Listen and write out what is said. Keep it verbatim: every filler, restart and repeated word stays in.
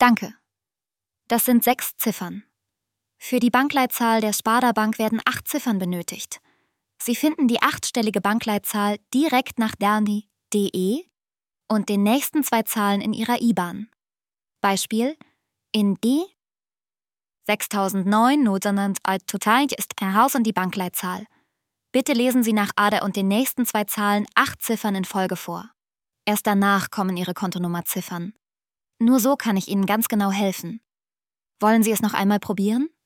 Danke. Das sind sechs Ziffern. Für die Bankleitzahl der Sparda Bank werden acht Ziffern benötigt. Sie finden die achtstellige Bankleitzahl direkt nach derni punkt de und den nächsten zwei Zahlen in Ihrer I B A N. Beispiel: in D sechstausendneun Nordernand alt total ist per Haus und die Bankleitzahl. Bitte lesen Sie nach Ader und den nächsten zwei Zahlen acht Ziffern in Folge vor. Erst danach kommen Ihre Kontonummerziffern. Nur so kann ich Ihnen ganz genau helfen. Wollen Sie es noch einmal probieren?